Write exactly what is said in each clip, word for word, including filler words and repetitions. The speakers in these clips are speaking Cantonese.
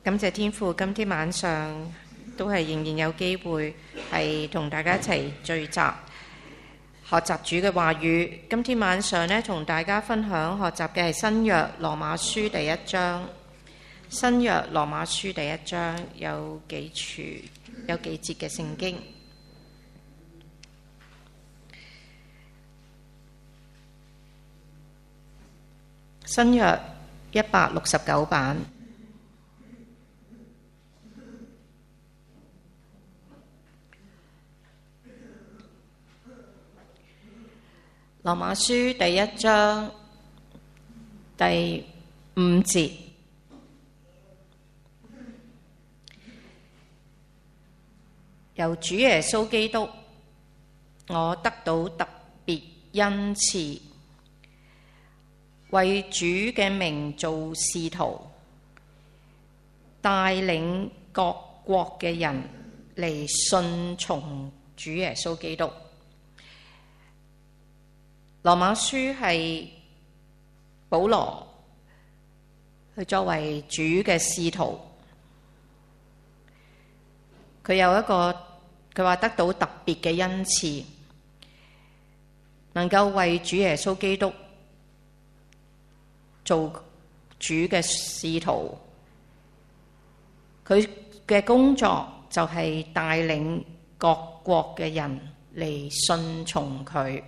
感謝天父，今天晚上都係仍然有機會係同大家一齊聚集學習主嘅話語。今天晚上呢，同大家分享學習嘅係新約羅馬書第一章。新約羅馬書第一章有幾處有幾節嘅聖經。新約一百六十九版。羅馬書第一章第五節，由主耶穌基督，我得到特別恩賜，為主嘅名做使徒，帶領各國嘅人嚟信從主耶穌基督。羅馬書係保羅佢作為主嘅使徒，佢有一個佢話得到特別嘅恩賜，能夠為主耶穌基督做主嘅使徒。佢嘅工作就係帶領各國嘅人嚟信從佢。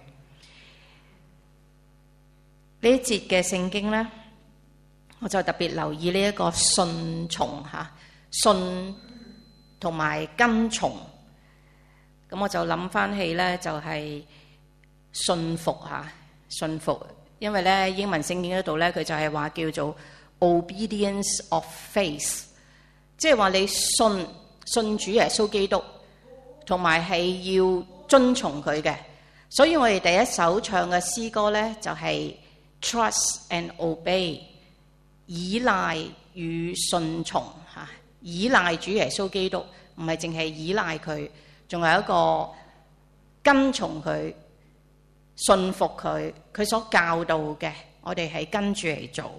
呢一節嘅聖經呢，我就特別留意呢一個信從吓，信同埋跟從。咁我就諗翻起呢，就係信服吓，信服。因為呢英文聖經嗰度呢，佢就係話叫做 obedience of faith， 即係話你信信主耶穌基督，同埋係要遵從佢嘅。所以我哋第一首唱嘅詩歌呢，就係Trust and obey， 依賴與順從嚇，依賴主耶穌基督，唔係淨係依賴佢，仲有一個跟從佢、信服佢，佢所教導嘅，我哋係跟住嚟做。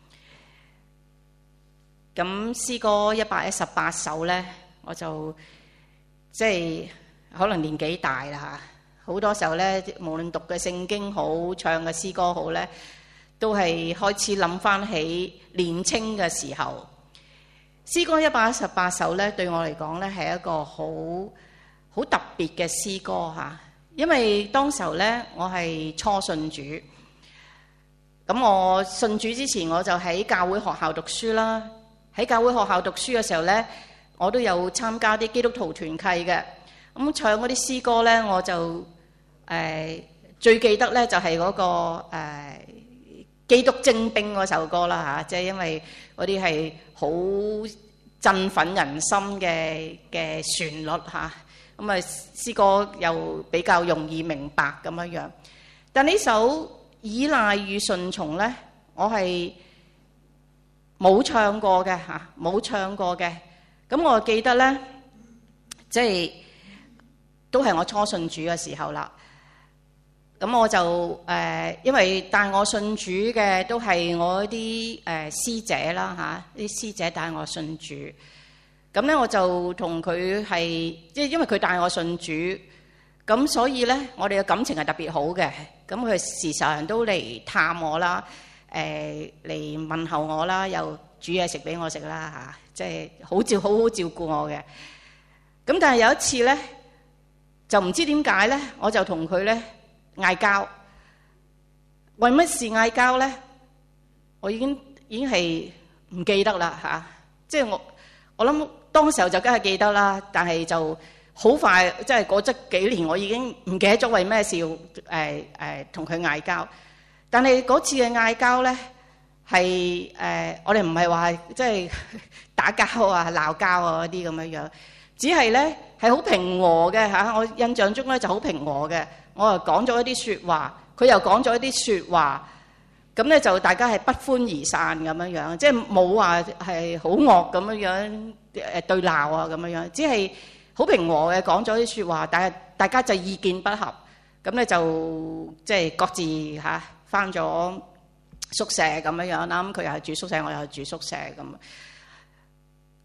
咁詩歌一百一十八首咧，我就即係可能年紀大啦嚇。好多時候咧，無論讀嘅聖經好，唱嘅詩歌好咧，都係開始諗翻起年青嘅時候。詩歌一百一十八首咧，對我嚟講咧係一個好好特別嘅詩歌嚇，因為當時候咧我係初信主，咁我信主之前我就喺教會學校讀書啦。喺教會學校讀書嘅時候咧，我都有參加啲基督徒團契嘅。咁唱嗰啲詩歌咧，我就誒、呃、最記得咧就係嗰、那個、呃、基督精兵嗰首歌啦嚇，即、啊、係因為嗰啲係好振奮人心嘅嘅旋律嚇，咁啊詩歌又比較容易明白咁樣樣。但呢首倚賴與順從咧，我係冇唱過嘅嚇，冇唱過嘅。咁我記得咧，即係。都係我初信主嘅時候啦，咁我就誒、呃，因為帶我信主嘅都係我啲誒、呃、師姐啦嚇，啲、啊、師姐帶我信主，咁咧我就同佢係，即係因為佢帶我信主，咁所以咧我哋嘅感情係特別好嘅，咁佢時常都嚟探我啦，誒、呃、嚟問候我啦，又煮嘢食俾我食啦嚇，即係好照好好照顧我嘅。咁但係有一次咧，就唔知點解咧，我就同佢咧嗌交。為乜事嗌交咧？我已經已經係唔記得啦嚇。即係我我諗當時候就梗係記得啦，但係就好快，即係過咗幾年，我已經唔記得咗為咩事要誒誒同佢嗌交。但係嗰次嘅嗌交咧，係誒我哋唔係話即係打交啊、鬧交啊嗰啲咁樣樣。只係咧係好平和嘅嚇，我印象中咧就好平和嘅。我又講咗一啲説話，佢又講咗一啲説話，咁咧就大家係不歡而散咁樣樣，即係冇話係好惡咁樣樣誒對鬧啊咁樣樣，只係好平和嘅講咗啲説話，但係大家就意見不合，咁咧就即係各自嚇返咗宿舍咁樣樣啦。咁佢又係住宿舍，我又係住宿舍咁。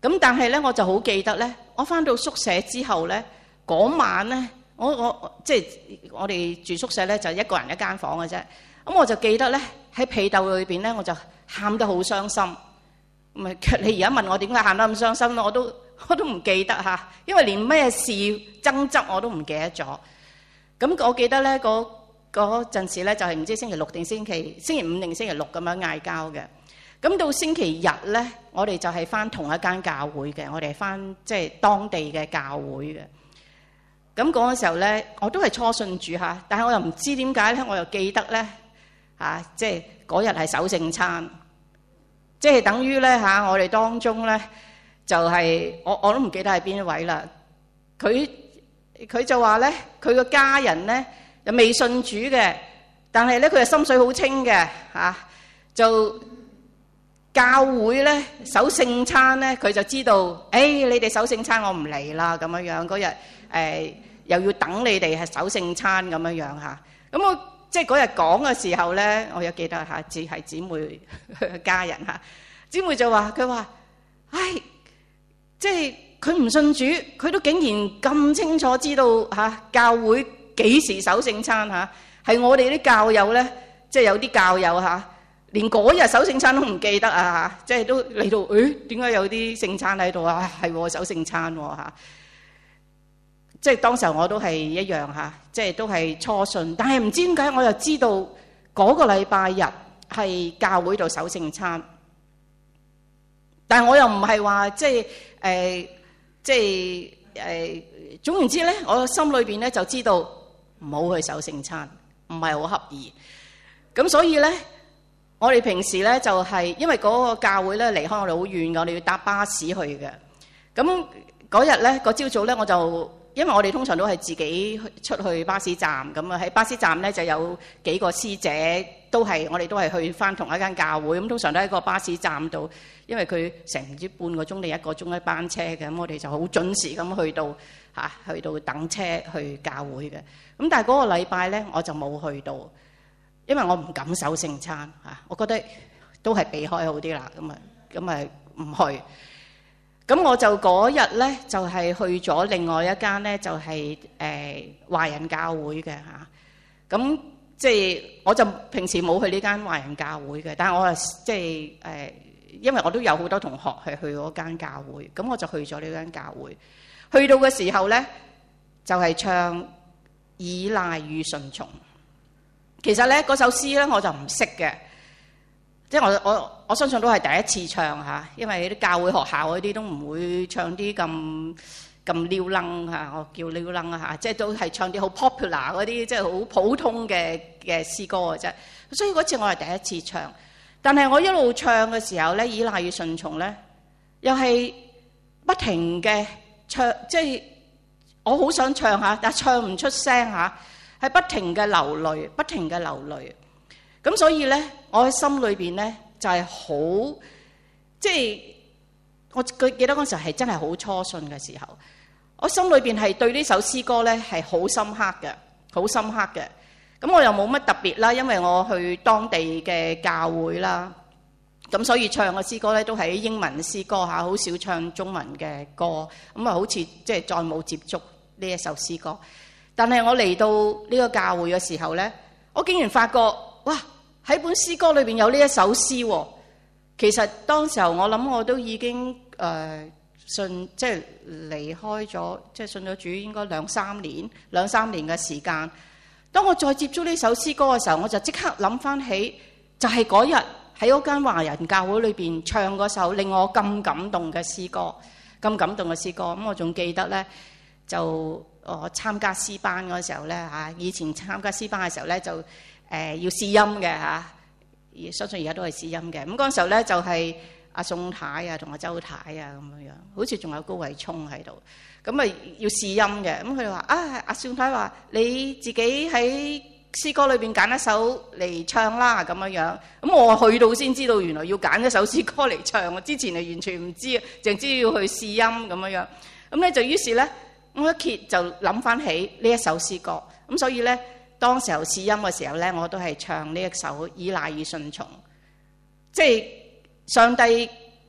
咁但係咧，我就好記得咧，我翻到宿舍之後咧，嗰晚咧，我我即係我哋住宿舍咧，就一個人一間房嘅啫。咁我就記得咧，喺被竇裏邊咧，我就喊得好傷心。唔係你而家問我點解喊得咁傷心咧，我都我都唔記得嚇，因為連咩事爭執我都唔記得咗。咁我記得咧，嗰嗰陣時咧，就係唔知星期六定星期星期五定星期六咁樣嗌交嘅。咁到星期日咧，我哋就係翻同一間教會嘅，我哋係翻即係當地嘅教會嘅。咁嗰個時候咧，我都係初信主嚇，但係我又唔知點解咧，我又記得咧嚇，即係嗰日係守聖餐，即係等於咧嚇，我哋當中咧就係我我都唔記得係邊一位啦。佢佢就話咧，佢個家人咧又未信主嘅，但係咧佢係心水好清嘅嚇，就。教會咧守聖餐咧，佢就知道，誒、哎、你哋守聖餐我唔嚟啦咁樣樣。嗰日誒又要等你哋係守聖餐咁樣樣嚇。咁我即係嗰日講嘅時候咧，我有記得嚇，只係姊妹家人嚇。姊妹就話：佢話，唉，即係佢唔信主，佢都竟然咁清楚知道嚇教會幾時守聖餐嚇。係我哋啲教友咧，即係有啲教友嚇。連嗰日守聖餐都唔記得啊！即係都嚟到，誒點解有啲聖餐喺度啊？係喎，守聖餐喎嚇！即係當時候我都係一樣嚇，即係都係初信，但係唔知點解我又知道嗰個禮拜日係教會度守聖餐，但係我又唔係話即係誒，即係誒，總言之咧，我心裏邊咧就知道唔好去守聖餐，唔係好合意，咁所以咧。我哋平時咧就係因為嗰個教會咧離開我哋好遠嘅，我哋要搭巴士去嘅。咁嗰日咧，嗰朝早咧我就因為我哋通常都係自己出去巴士站，咁啊喺巴士站咧就有幾個師姐，都係我哋都係去翻同一間教會。咁通常都喺個巴士站度，因為佢成唔知半個鐘定一個鐘一班車嘅，咁我哋就好準時咁去到嚇，去到等車去教會嘅。咁但係嗰個禮拜咧我就冇去到。因為我唔敢守聖餐嚇，我覺得都係避開好啲啦。咁啊，咁啊唔去。咁我就嗰日咧就係去咗另外一間咧，就係誒華人教會嘅嚇。咁即係我就平時冇去呢間華人教會嘅，但係我啊即係誒，因為我都有好多同學係去嗰間教會，咁我就去咗呢間教會。去到嘅時候咧，就係唱倚賴與順從。其實咧嗰首詩咧我就唔識嘅，即係我我我相信都係第一次唱嚇，因為啲教會學校嗰啲都唔會唱啲咁咁撩楞嚇，我叫撩楞啊嚇，即係都係唱啲好 popular 嗰啲，即係好普通嘅嘅詩歌嘅啫。所以嗰次我係第一次唱，但係我一路唱嘅時候咧，倚賴與順從咧，又係不停嘅唱，即係我好想唱下，但係唱唔出聲嚇。係不停嘅流淚，不停嘅流淚。咁所以咧，我喺心裏邊咧就係好，即係我記得嗰時候係真係好初信嘅時候，我心裏邊係對呢首詩歌咧係好深刻嘅，好深刻嘅。咁我又冇乜特別啦，因為我去當地嘅教會啦，咁所以唱嘅詩歌咧都係英文詩歌嚇，好少唱中文嘅歌。咁啊，好似即係再冇接觸呢一首詩歌。但係我嚟到呢個教會嘅時候咧，我竟然發覺，哇！喺本詩歌裏邊有呢一首詩喎。其實當時候我諗我都已經誒、呃、信，即係離開咗，即係信咗主應該兩三年，兩三年嘅時間。當我再接觸呢首詩歌嘅時候，我就即刻諗翻起，就係嗰日喺嗰間華人教會裏邊唱嗰首令我咁感動嘅詩歌，咁感動嘅詩歌。咁我仲記得咧，就我參加詩班嗰時候咧嚇，以前參加詩班嘅時候咧就誒、呃、要試音嘅嚇，相信而家都係試音嘅。咁嗰陣時候咧就係阿宋太啊同阿周太啊咁樣樣，好似仲有高偉聰喺度。咁啊要試音嘅，咁佢哋話啊，阿宋太話你自己喺詩歌裏邊揀一首嚟唱啦咁樣樣。咁我去到先知道原來要揀一首詩歌嚟唱，我之前係完全唔知，淨知要去試音咁樣樣。咁咧就於是咧。我一揭就諗翻起呢一首詩歌，咁所以咧，當時候試音嘅時候咧，我都係唱呢一首倚賴與順從。即係上帝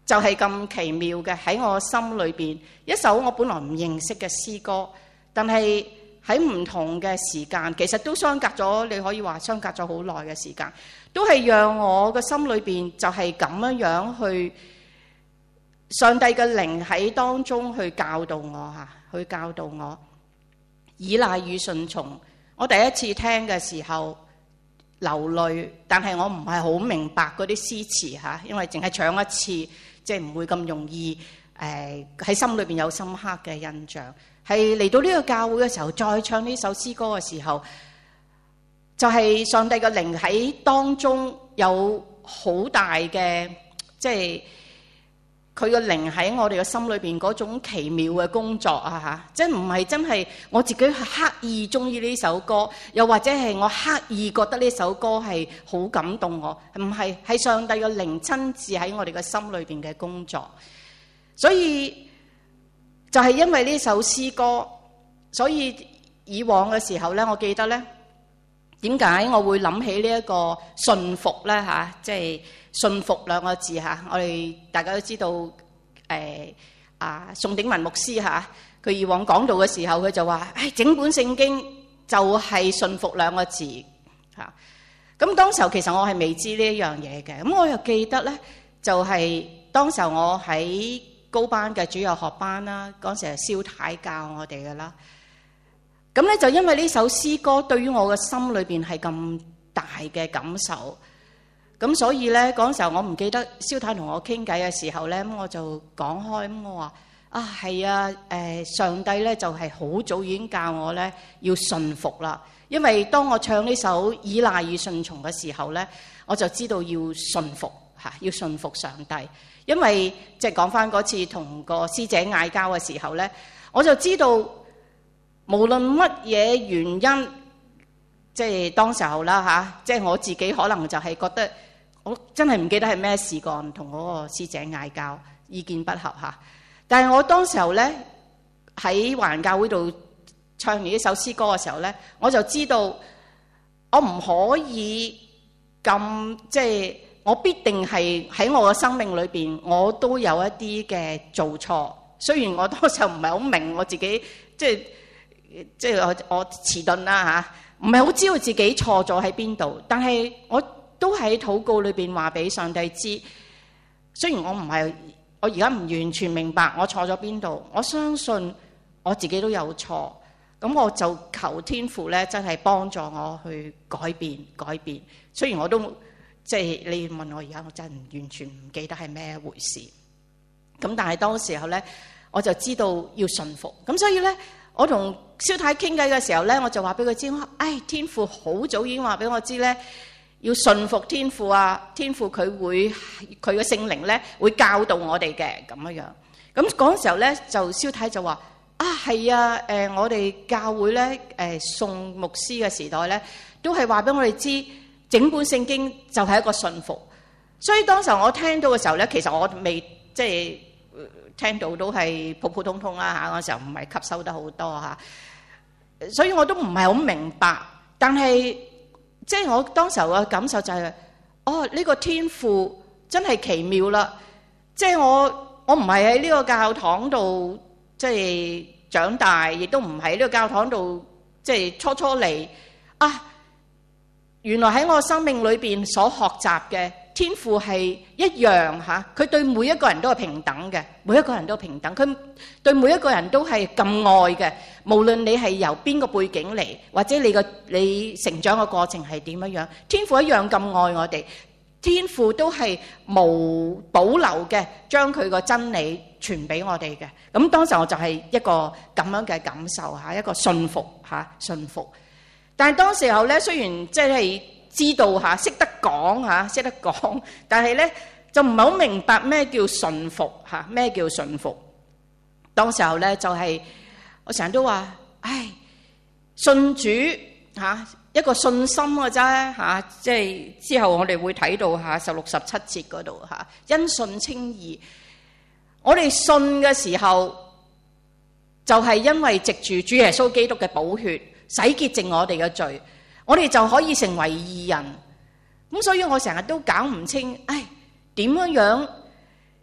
就係咁奇妙嘅喺我心裏邊，一首我本來唔認識嘅詩歌，但係喺唔同嘅時間，其實都相隔咗，你可以話相隔咗好耐嘅時間，都係讓我嘅心裏邊就係咁樣樣去，上帝嘅靈喺當中去教導我嚇，去教導我倚賴與順從。我第一次聽嘅時候流淚，但係我唔係好明白嗰啲詩詞嚇，因為淨係唱一次，即係唔會咁容易誒喺心裏邊有深刻嘅印象。係嚟到呢個教會嘅時候，再唱呢首詩歌嘅時候，就係上帝嘅靈喺當中有好大嘅，即係佢嘅靈喺我哋嘅心裏邊嗰種奇妙嘅工作啊嚇！即係唔係真係我自己刻意中意呢首歌，又或者係我刻意覺得呢首歌係好感動我，唔係，係上帝嘅靈親自喺我哋嘅心裏邊嘅工作。所以就係因為呢首詩歌，所以以往嘅時候咧，我記得咧，點解我會諗起呢一個順服咧嚇？即係順服兩個字嚇，我哋大家都知道誒啊，宋鼎文牧師嚇，佢以往講道嘅時候，佢就話：誒整本聖經就係順服兩個字嚇。咁當時候其實我係未知呢一樣嘢嘅，咁我又記得咧，就係當時候我喺高班嘅主日學班啦，嗰陣時係蕭太教我哋嘅啦。咁咧就因為呢首詩歌對於我嘅心裏邊係咁大嘅感受，咁所以咧嗰陣時候我唔記得蕭太同我傾偈嘅時候咧，咁我就講開，咁我話啊係啊，誒上帝咧就係好早已經教我咧要順服啦，因為當我唱呢首倚賴與順從嘅時候咧，我就知道要順服嚇，要順服上帝。因為即係講翻嗰次同個師姐嗌交嘅時候咧，我就知道無論乜嘢原因，即係當時候啦嚇，即係我自己可能就係覺得我真係唔記得係咩事幹，同嗰個師姐嗌交，意見不合嚇。但係我當時候咧喺華人教會度唱完呢首詩歌嘅時候咧，我就知道我唔可以咁即係。我必定係喺我嘅生命裏邊，我都有一啲嘅做錯。雖然我當時唔係好明我自己，即係即係我我遲鈍啦嚇，唔係好知道自己錯咗喺邊度。但係我都喺禱告裏邊話俾上帝知。雖然我唔係，我而家唔完全明白我錯咗邊度，我相信我自己都有錯。咁我就求天父咧，真係幫助我去改變改變。雖然我都。即係你問我而家，我真係唔完全唔記得係咩回事。咁但係當時候咧，我就知道要順服。咁所以咧，我同蕭太傾偈嘅時候咧，我就話俾佢知，我唉天父好早已經話俾我知咧，要順服天父啊！天父佢會佢嘅聖靈咧會教導我哋嘅咁樣樣。咁嗰時候咧，就蕭太就話啊係啊，誒、呃、我哋教會咧誒、呃、宋牧師嘅時代咧，都係話俾我哋知。整本聖經就係一個順服，所以當時我聽到嘅時候咧，其實我未即係聽到都係普普通通啦嚇，嗰時候唔係吸收得好多嚇，所以我都唔係好明白。但係即係我當時候嘅感受就係，哦呢個天父真係奇妙啦！即係我我唔係喺呢個教堂度即係長大，亦都唔喺呢個教堂度即係初初嚟啊。原來喺我生命裏邊所學習嘅天父係一樣嚇，佢對每一個人都係平等嘅，每一個人都平等，佢對每一個人都係咁愛嘅。無論你係由邊個背景嚟，或者你個你成長嘅過程係點樣樣，天父一樣咁愛我哋。天父都係無保留嘅，將佢個真理傳俾我哋嘅。咁當時我就係一個咁樣嘅感受嚇，一個信服嚇，信服。但係當時候咧，雖然即係知道嚇，識得講嚇，識得講，但係咧就唔係好明白咩叫順服嚇，咩叫順服。當時候咧就係、是、我成日都話，唉，信主嚇一個信心嘅啫嚇，即係之後我哋會睇到嚇十六十七節嗰度嚇，因信稱義。我哋信嘅時候，就係、是、因為藉住主耶穌基督嘅寶血。洗潔淨我哋嘅罪，我哋就可以成為義人。咁所以我成日都搞唔清，唉，點樣樣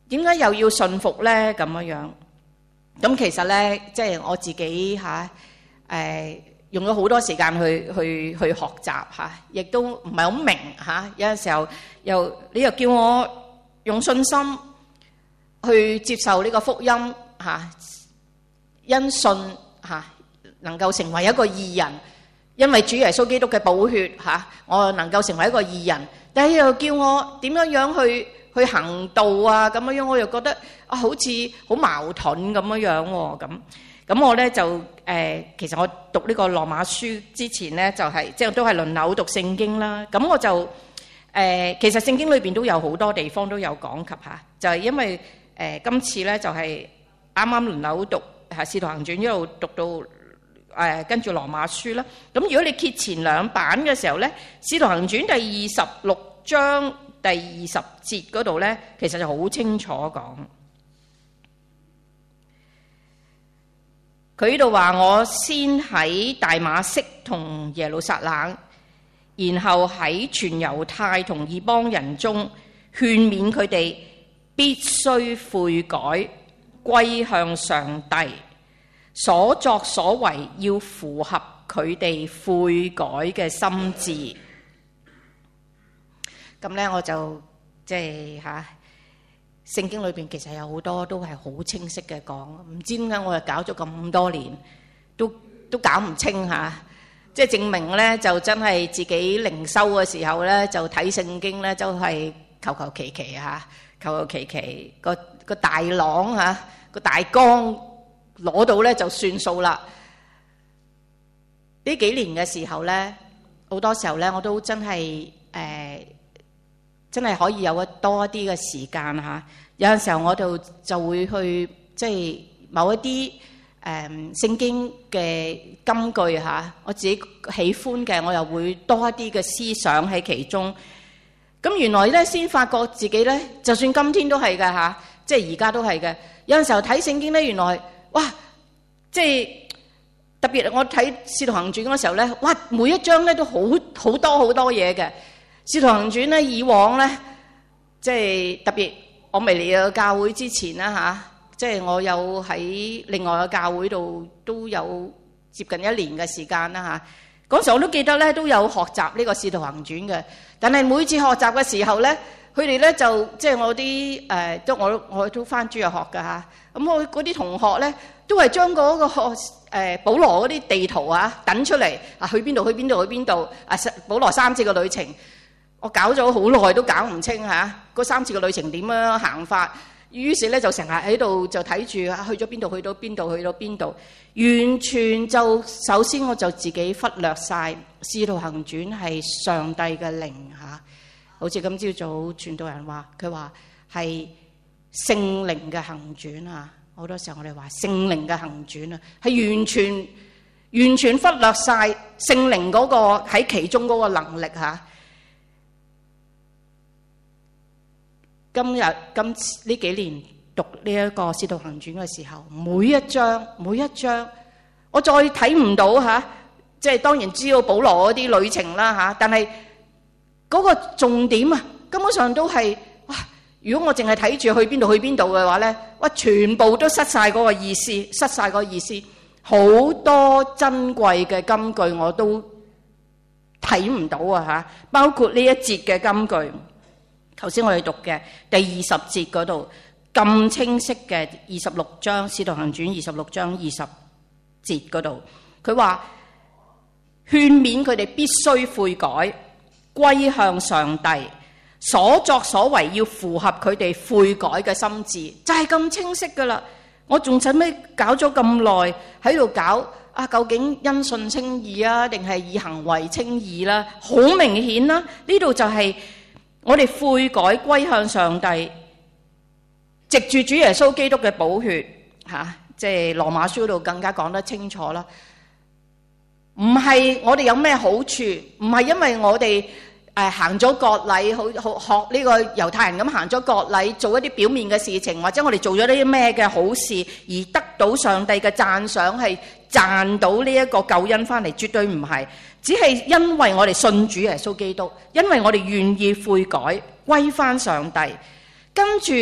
點解又要順服咧？咁樣樣，咁其實咧，即係我自己嚇誒用咗好多時間去去去學習嚇，亦都唔係好明嚇。有陣時候又你又叫我用信心去接受呢個福音嚇，因信嚇能夠成為一個義人，因為主耶穌基督嘅寶血嚇，我能夠成為一個義人。但係又叫我點樣樣去去行道啊？咁樣樣我又覺得啊，好似好矛盾咁樣樣喎。咁咁我咧就誒、呃，其實我讀呢個羅馬書之前咧，就係即係都係輪流讀聖經啦。咁我就誒、呃，其實聖經裏邊都有好多地方都有講及嚇，就係、是、因為誒、呃、今次咧就係啱啱輪流讀係《使徒行傳》一路讀到誒、呃、跟住羅馬書啦。咁如果你揭前兩版嘅時候咧，《使徒行傳》第二十六章第二十節嗰度咧，其實就好清楚講。佢呢度話：我先喺大馬色同耶路撒冷，然後喺全猶太同異邦人中勸勉佢哋必須悔改，歸向上帝，所作所為要符合佢哋悔改嘅心志。咁咧我就即係嚇聖經裏邊其實有好多都係好清晰嘅講，唔知點解我又搞咗咁多年都都搞唔清嚇，即係證明咧就真係自己靈修嘅時候咧就睇聖經咧就係求求其其嚇，求求其其個個大綱嚇個大綱攞到咧就算數啦。呢幾年嘅時候咧，好多時候咧我都真係誒。呃真係可以有多一啲嘅時間嚇，有陣時候我就就會去即係某一啲誒聖經嘅金句嚇，我自己喜歡嘅，我又會多一啲嘅思想喺其中。咁原來咧先發覺自己咧，就算今天都係嘅嚇，即係而家都係嘅。有陣時候睇聖經咧，原來哇，即係特別我睇《使徒行傳》嗰時候咧，哇，每一章咧都好好多好多嘢嘅。《使徒行傳》咧，以往咧，即係特別我未嚟到教會之前啦嚇，即係我有喺另外嘅教會度都有接近一年嘅時間啦嚇。嗰時我都記得咧，都有學習呢個《使徒行傳》嘅。但係每次學習嘅時候咧，佢哋咧就即係我啲誒，都我我都返主日學㗎嚇。咁我嗰啲同學咧，都係將嗰個誒保羅嗰啲地圖啊揼出嚟啊，去邊度去邊度去邊度啊，保羅三次嘅旅程。我搞咗好耐都搞唔清嚇，嗰三次嘅旅程點樣行法，於是咧就成日喺度就睇住去咗邊度，去到邊度，去到邊度，完全就首先我就自己忽略晒《使徒行傳》係上帝嘅靈嚇，好似今朝早傳道人話，佢話係聖靈嘅行傳啊，好多時候我哋話聖靈嘅行傳啊，係完全完全忽略晒聖靈嗰個喺其中嗰個能力嚇。今日今呢幾年讀呢一個《使徒行傳》嘅時候，每一章每一章，我再睇唔到嚇，即係當然知道保羅嗰啲旅程啦嚇，但係嗰個重點啊，根本上都係哇！如果我淨係睇住去邊度去邊度嘅話咧，哇！全部都失曬嗰個意思，失曬嗰個意思，好多珍貴嘅金句我都睇唔到啊嚇，包括呢一節嘅金句。頭先我哋讀嘅第二十節嗰度咁清晰嘅二十六章《使徒行傳》二十六章二十節嗰度，佢話勸勉佢哋必須悔改，歸向上帝，所作所為要符合佢哋悔改嘅心志，就係咁清晰噶啦。我仲使咩搞咗咁耐喺度搞啊？究竟因信稱義啊，定係以行為稱義啦？好明顯啦，呢度就係我哋悔改歸向上帝，藉住主耶穌基督嘅寶血嚇，即係羅馬書度更加講得清楚啦。唔係我哋有咩好處，唔係因為我哋誒行咗割禮，好好學呢個猶太人咁行咗割禮，做一啲表面嘅事情，或者我哋做咗啲咩嘅好事而得到上帝嘅讚賞，係賺到呢一個救恩翻嚟，絕對唔係。只係因為我哋信主耶穌基督，因為我哋願意悔改歸翻上帝，跟住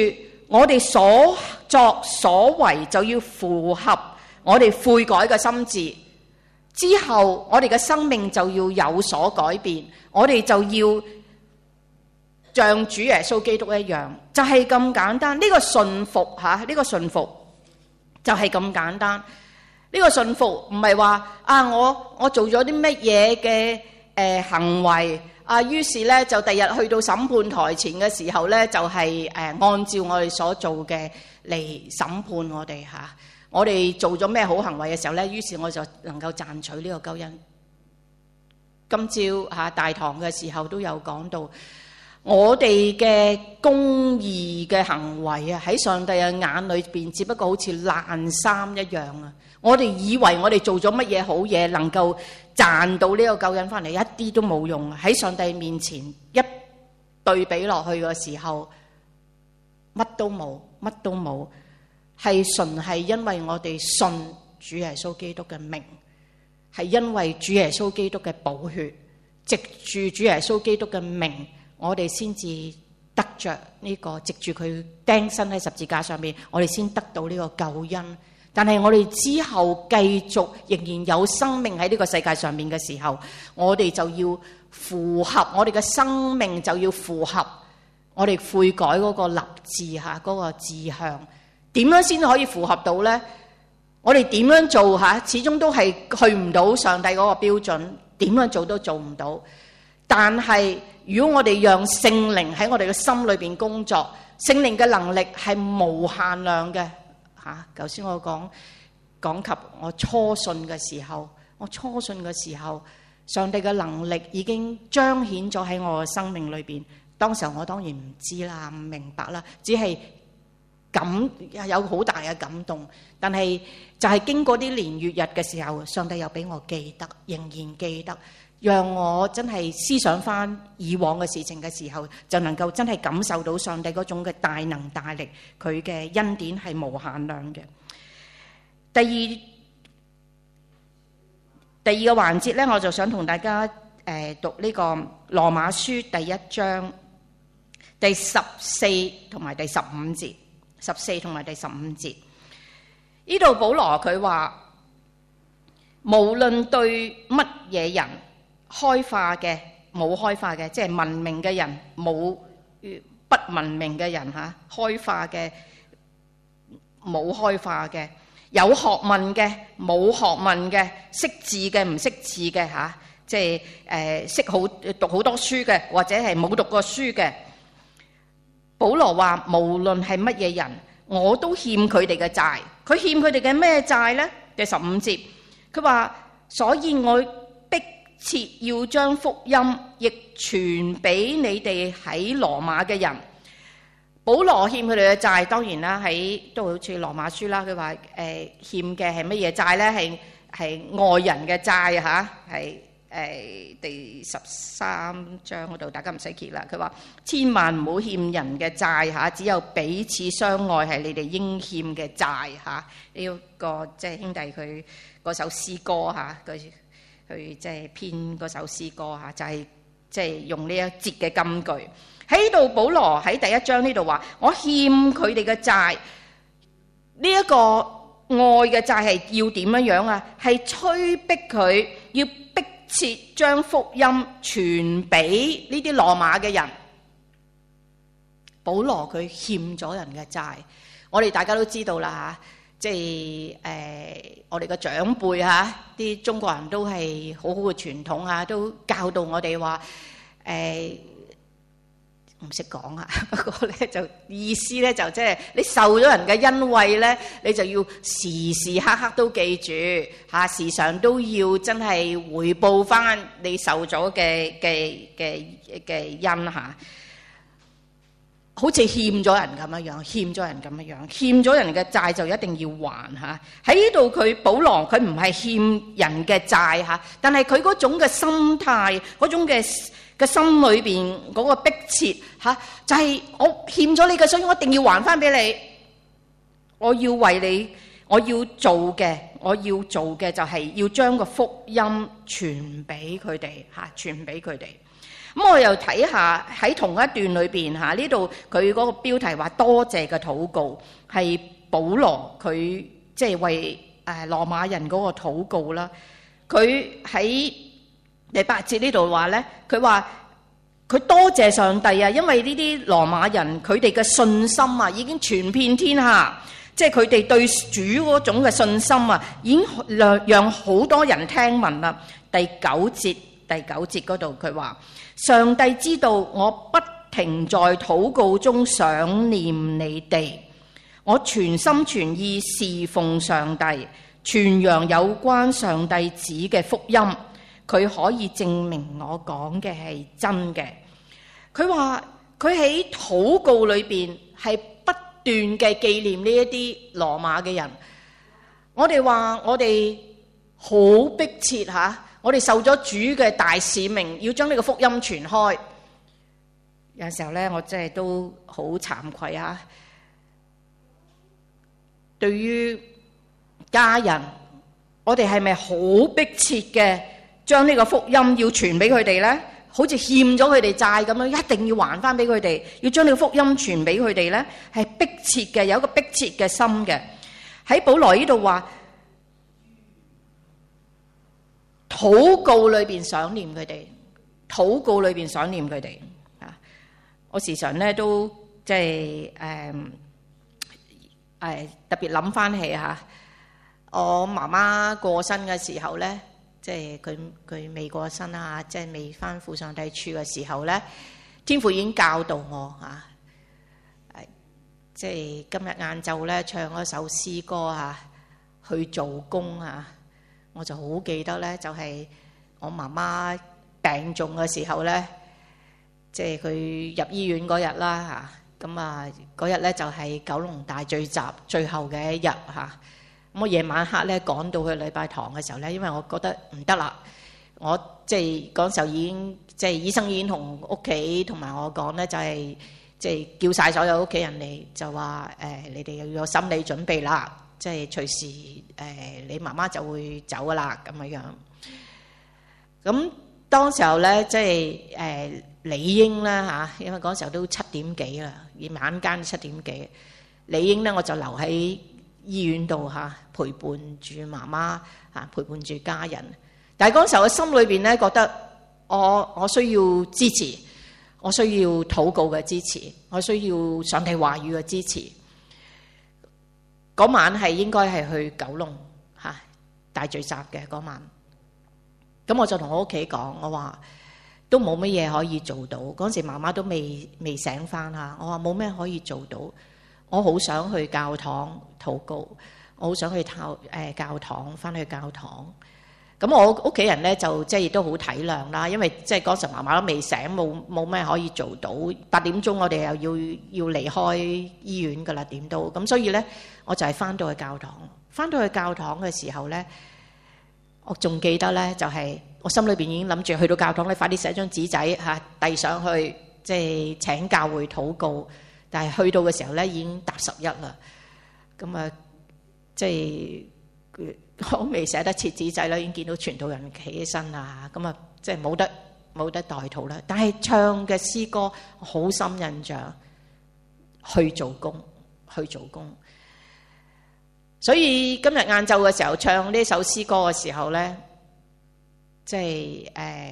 我哋所作所為就要符合我哋悔改嘅心志，之後我哋嘅生命就要有所改變，我哋就要像主耶穌基督一樣，就係咁簡單。呢個順服吓，呢個順服就係咁簡單。呢個順服唔係話啊，我我做咗啲乜嘢嘅誒行為啊，於是咧就第日去到審判台前嘅時候咧，就係誒按照我哋所做嘅嚟審判我哋吓。我哋做咗咩好行為嘅時候咧，於是我就能夠賺取呢個救恩。今朝吓大堂嘅時候都有講到，我哋嘅公義嘅行為啊，喺上帝嘅眼裏邊，只不過好似爛衫一樣啊！我哋以為我哋做咗乜嘢好嘢，能夠賺到呢個救恩翻嚟，一啲都冇用。喺上帝面前一對比落去嘅時候，乜都冇，乜都冇，係純係因為我哋信主耶穌基督嘅名，係因為主耶穌基督嘅寶血，藉住主耶穌基督嘅名，我哋先至得着呢個，藉住佢釘身喺十字架上面，我哋先得到呢個救恩。但係我哋之後繼續仍然有生命喺呢個世界上面嘅時候，我哋就要符合我哋嘅生命，就要符合我哋悔改嗰個立志吓，嗰個志向。點樣先可以符合到呢？我哋點樣做吓，始終都係去唔到上帝嗰個標準，點樣做都做唔到。但係如果我哋讓聖靈喺我哋嘅心裏邊工作，聖靈嘅能力係無限量嘅。嚇！頭先我講講及我初信嘅時候，我初信嘅時候，上帝嘅能力已經彰顯咗喺我嘅生命裏邊。當時候我當然唔知啦，唔明白啦，只係感有好大嘅感動。但係就係經過啲年月日嘅時候，上帝又俾我記得，仍然記得，讓我真係思想翻以往嘅事情嘅時候，就能夠真係感受到上帝嗰種嘅大能大力，佢嘅恩典係無限量嘅。第二第二個環節咧，我就想同大家誒讀呢個羅馬書第一章第十四同埋第十五節，十四同埋第十五節。呢度保羅佢話，無論對乜嘢人，開化嘅、冇開化嘅，即係文明嘅人、冇不文明嘅人嚇，開化嘅、冇開化嘅，有學問嘅、冇學問嘅，識字嘅、唔識字嘅嚇，即係誒識好讀好多書嘅，或者係冇讀過書嘅。保羅話：無論係乜嘢人，我都欠佢哋嘅債。佢欠佢哋嘅咩債呢？第十五節，佢話：所以我迫切要將福音亦傳俾你哋喺羅馬嘅人。保羅欠佢哋嘅債，當然啦，喺都好似羅馬書啦。佢話誒欠嘅係乜嘢債呢？係係外人嘅債嚇，係誒第十三章嗰度，大家唔使揭啦。佢話千萬唔好欠人嘅債嚇，只有彼此相愛係你哋應欠嘅債嚇。呢個即係兄弟佢嗰首詩歌嚇，佢佢即係編嗰首詩歌嚇，就係即係用呢一節嘅金句喺度。保羅喺第一章呢度話：我欠佢哋嘅債，呢一個愛嘅債係要點樣樣啊？係催逼佢要迫切將福音傳俾呢啲羅馬嘅人。保羅佢欠咗人嘅債，我哋大家都知道啦嚇。即係誒、呃，我哋嘅長輩嚇，啲中國人都係好好嘅傳統嚇，都教導我哋話誒，唔識講啊。不過咧就意思咧就即係你受咗人嘅恩惠咧，你就要時時刻刻都記住嚇，時常都要真係回報翻你受咗嘅嘅嘅嘅恩嚇。好似欠咗人咁樣樣，欠咗人咁樣樣，欠咗人嘅債就一定要還嚇。喺呢度佢保羅佢唔係欠人嘅債嚇，但係佢嗰種嘅心態，嗰種嘅嘅心裏邊嗰個迫切嚇，就係我欠咗你嘅，所以我一定要還翻俾你。我要為你，我要做嘅，我要做嘅就係要將個福音傳俾佢哋嚇，傳俾佢哋。 咁我又睇下喺同一段裏邊嚇，呢度佢嗰個標題話多謝嘅禱告，係保羅佢即係為誒羅馬人嗰個禱告啦。佢喺第八節呢度話咧，佢話佢多謝上帝啊，因為呢啲羅馬人佢哋嘅信心啊已經傳遍天下，即係佢哋對主嗰種嘅信心啊，已經讓讓好多人聽聞啦。第九節第九節嗰度佢話：上帝知道我不停在禱告中想念你哋，我全心全意侍奉上帝，傳揚有關上帝子嘅福音。佢可以證明我講嘅係真嘅。佢話佢喺禱告裏邊係不斷嘅紀念呢一啲羅馬嘅人。我哋話我哋好迫切吓，我哋受咗主嘅大使命，要將呢個福音傳開。有時候咧，我真係都好慚愧啊！對於家人，我哋係咪好迫切嘅將呢個福音要傳俾佢哋咧？好似欠咗佢哋債咁樣，一定要還翻俾佢哋，要將呢個福音傳俾佢哋咧，係迫切嘅，有一個迫切嘅心嘅。喺保羅呢度話，禱告裏邊想念佢哋，禱告裏邊想念佢哋啊！我時常咧都即係誒誒特別諗翻起嚇，我媽媽過身嘅時候咧。即係佢佢未過身啊！即係未返父上帝處嘅時候咧，天父已經教導我啊！即係今日晏晝咧唱嗰首詩歌啊，去做工啊！我就好記得咧，就係我媽媽病重嘅時候咧，即係佢入醫院嗰日啦嚇。咁啊嗰日咧就係九龍大聚集最後嘅一日嚇。咁我夜晚黑咧趕到去禮拜堂嘅時候咧，因為我覺得唔得啦，我即係嗰時候已經即係醫生已經同屋企同埋我講咧，就係即係叫晒所有屋企人嚟，就話誒、呃、你哋又要有心理準備啦，即係隨時誒、呃、你媽媽就會走噶啦咁樣樣。咁當時候咧，即係誒理應啦嚇，因為嗰時候都七點幾啦，而晚間七點幾，理應咧我就留喺醫院度嚇陪伴住媽媽嚇，陪伴住家人。但係嗰時候我心裏邊咧覺得我我需要支持，我需要禱告嘅支持，我需要上帝話語嘅支持。嗰晚係應該係去九龍嚇大聚集嘅嗰晚。咁我就同我屋企講，我話都冇乜嘢可以做到。嗰時媽媽都未未醒翻嚇，我話冇咩可以做到。我好想去教堂禱告，我好想去教誒教堂，翻去教堂。咁我屋企人咧就即係亦都好體諒啦，因為即係嗰時媽媽都未醒，冇冇咩可以做到。八點鐘我哋又要要離開醫院噶啦，點都咁，所以咧我就係翻到去教堂。翻到去教堂嘅時候咧，我仲記得咧就係我心裏邊已經諗住去到教堂咧，快啲寫張紙仔嚇遞上去，即係請教會禱告。但係去到嘅時候咧，已經踏十一啦。咁啊，即係我未寫得切紙仔啦，已經見到傳道人企起身啊。咁啊，即係冇得冇得代禱啦。但係唱嘅詩歌好深印象，去做工，去做工。所以今日晏晝嘅時候唱呢首詩歌嘅時候咧，即係誒，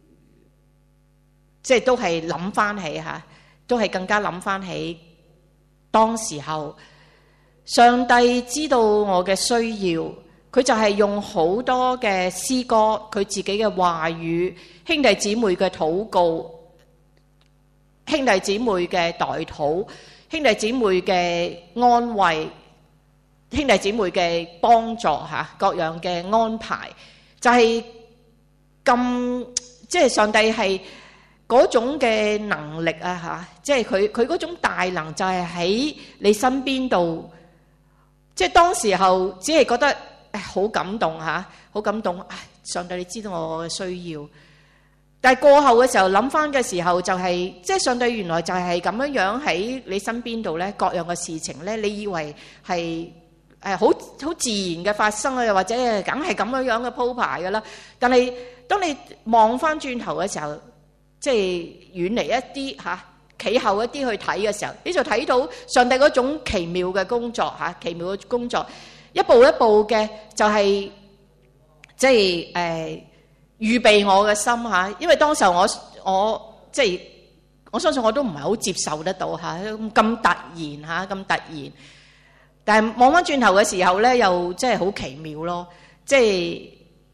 即係都係諗翻起嚇。都係更加諗翻起當時候，上帝知道我嘅需要，佢就係用好多嘅詩歌，佢自己嘅話語，兄弟姊妹嘅禱告，兄弟姊妹嘅代禱，兄弟姊妹嘅安慰，兄弟姊妹嘅幫助嚇，各樣嘅安排，就係咁，即係上帝係嗰種嘅能力啊嚇，即係佢佢嗰種大能就係喺你身邊度，即係當時候只係覺得誒好感動嚇，好感動，唉，上帝你知道我嘅需要，但係過後嘅時候諗翻嘅時候就係，即係上帝原來就係咁樣樣喺你身邊度咧，各樣嘅事情咧，你以為係誒好好自然嘅發生啊，又或者梗係咁樣樣嘅鋪排噶啦，但係當你望翻轉頭嘅時候， 即係遠離一啲嚇，企後一啲去睇嘅時候，你就睇到上帝嗰種奇妙嘅工作嚇，奇妙嘅工作，一步一步嘅就係即係誒預備我嘅心嚇，因為當時候我我即係我相信我都唔係好接受得到嚇，咁突然嚇，咁突然，但係望翻轉頭嘅時候咧，又即係好奇妙咯，即係。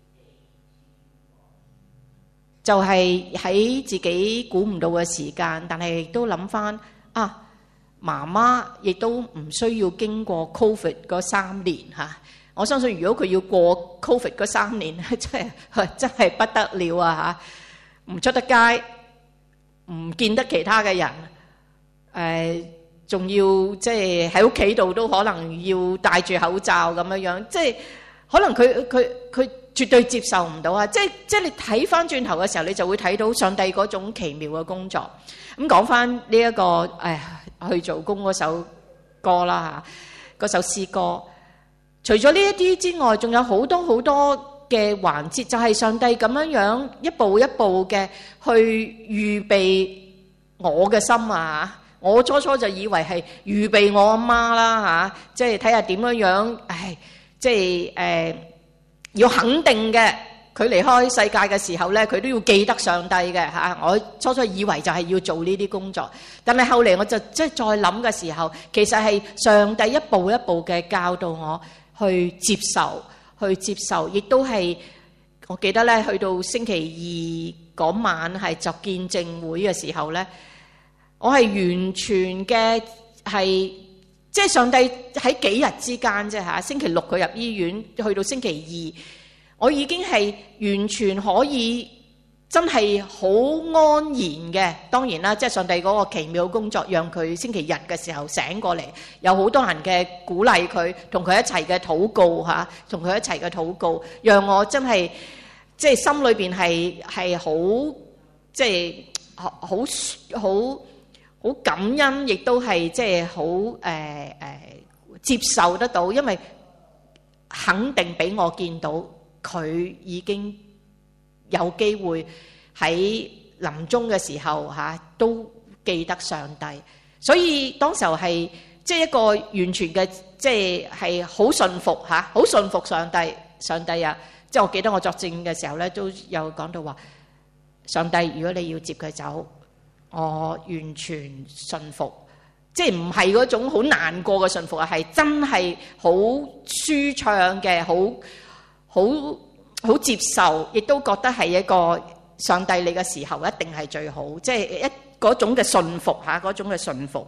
就係喺自己估唔到嘅時間，但係亦都諗翻啊，媽媽亦都唔需要經過 Covid 嗰三年嚇。我相信如果佢要過 Covid 嗰三年，真係真係不得了啊嚇！唔出得街，唔見得其他嘅人，誒，仲要即係喺屋企度都可能要戴住口罩咁樣樣，即係可能佢佢佢。絕對接受唔到啊！即係即係你睇翻轉頭嘅時候，你就會睇到上帝嗰種奇妙嘅工作。咁講翻呢一個誒去做工嗰首歌啦嚇，嗰首詩歌。除咗呢一啲之外，仲有好多好多嘅環節，就係上帝咁樣樣一步一步嘅去預備我嘅心啊！我初初就以為係預備我阿媽啦嚇，即係睇下點樣樣，唉，即係誒。要肯定嘅，佢離開世界嘅時候咧，佢都要記得上帝嘅嚇。我初初以為就係要做呢啲工作，但係後嚟我就即係再諗嘅時候，其實係上帝一步一步嘅教導我去接受，去接受，亦都係我記得咧，去到星期二嗰晚係作見證會嘅時候咧，我係完全嘅係。即係上帝喺幾日之間啫嚇，星期六佢入醫院，去到星期二，我已經係完全可以真係好安然嘅。當然啦，即係上帝嗰個奇妙工作，讓佢星期日嘅時候醒過嚟，有好多人嘅鼓勵佢，同佢一齊嘅禱告嚇，同佢一齊嘅禱告，讓我真係即係心裏邊係係好即係好好好。好感恩，亦都係即係好誒誒接受得到，因為肯定俾我見到佢已經有機會喺臨終嘅時候嚇都記得上帝，所以當時候係即係一個完全嘅即係係好信服嚇，好信服上帝。上帝啊，即係我記得我作證嘅時候咧，都有講到話，上帝如果你要接佢走。我完全信服，即係唔係嗰種好難過嘅信服啊，係真係好舒暢嘅，好好好接受，亦都覺得係一個上帝你嘅時候一定係最好，即係一嗰種嘅信服嚇，嗰種嘅信服。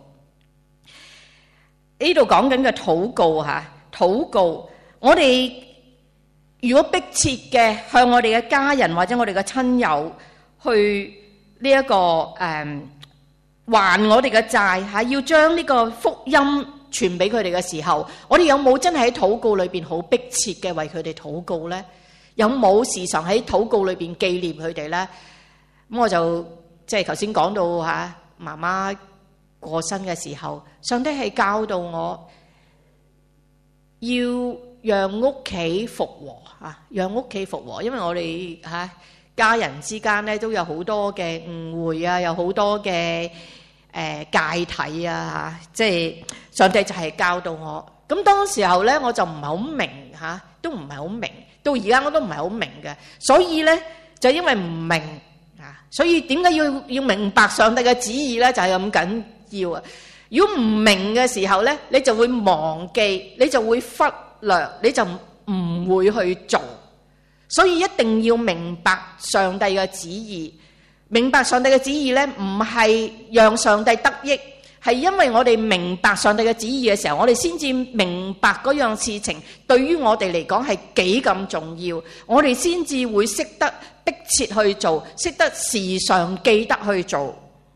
呢度講緊嘅禱告嚇，禱告，我哋如果迫切嘅向我哋嘅家人或者我哋嘅親友去。呢、這、一個誒、嗯、還我哋嘅債嚇，要將呢個福音傳俾佢哋嘅時候，我哋有冇真係喺禱告裏邊好迫切嘅為佢哋禱告咧？有冇時常喺禱告裏邊紀念佢哋咧？咁我就即係頭先講到嚇媽媽過身嘅時候，上帝係教導我要讓屋企復和嚇，讓屋企復和，因為我哋嚇。家人之間咧都有好多嘅誤會啊，有好多嘅誒芥蒂啊嚇，即係上帝就係教導我。咁當時候咧我就唔係好明嚇，都唔係好明，到而家我都唔係好明嘅。所以咧就因為唔明啊，所以點解要要明白上帝嘅旨意咧？就係咁緊要啊！如果唔明嘅時候咧，你就會忘記，你就會忽略，你就唔會去做。所以一定要明白上帝嘅旨意，明白上帝嘅旨意咧，唔係讓上帝得益，係因為我哋明白上帝嘅旨意嘅時候，我哋先至明白嗰樣事情對於我哋嚟講係幾咁重要，我哋先至會識得迫切去做，識得時常記得去做。